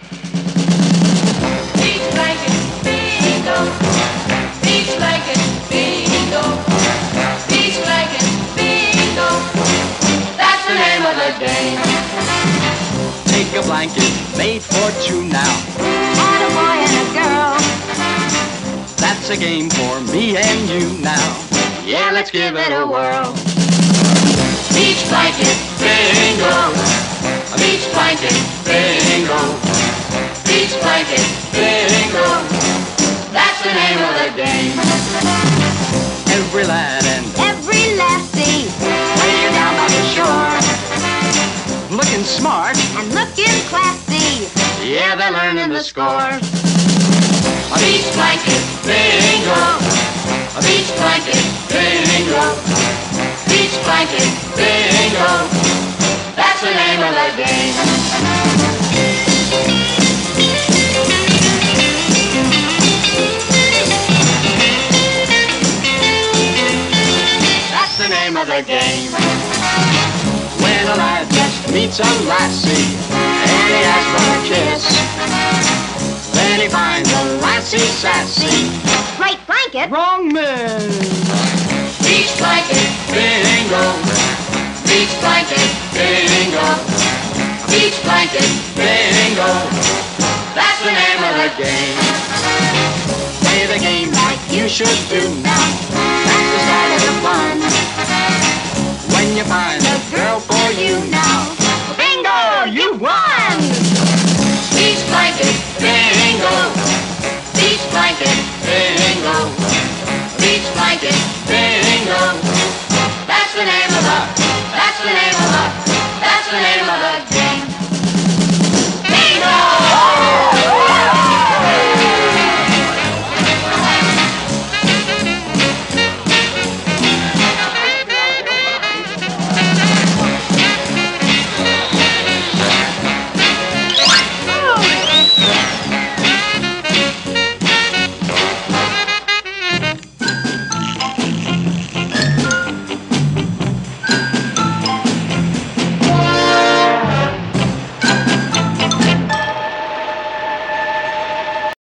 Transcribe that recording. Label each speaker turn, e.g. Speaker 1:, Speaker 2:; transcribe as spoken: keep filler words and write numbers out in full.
Speaker 1: Beach blanket bingo. Beach blanket bingo. Beach blanket bingo. That's the name of the game.
Speaker 2: Take a blanket made for two now.
Speaker 1: And a boy and a girl.
Speaker 2: That's a game for me and you now.
Speaker 1: Yeah, let's give it a whirl. Beach blanket bingo. Beach blanket bingo. Beach blanket bingo. That's the name of the game.
Speaker 2: Every lad and
Speaker 1: Every lassie way down by the shore,
Speaker 2: looking smart.
Speaker 1: and looking classy.
Speaker 2: Yeah, they're learning the score.
Speaker 1: A beach blanket bingo. A beach blanket bingo. Beach blanket bingo. That's the name of the game. That's the name of the game.
Speaker 2: When a lad just meets a lassie
Speaker 1: And he asks for a kiss.
Speaker 2: then he finds a lassie sassy.
Speaker 1: Right blanket.
Speaker 2: Wrong man.
Speaker 1: Beach blanket bingo. Beach blanket bingo. Beach blanket bingo. That's the name of the game.
Speaker 2: Play the game like you should do now.
Speaker 1: That's the start of the fun.
Speaker 2: When you find a girl for you now.
Speaker 1: Bingo, you won! Beach blanket bingo. Beach blanket bingo. Beach blanket bingo. That's the name of the. That's the name of the. That's the name of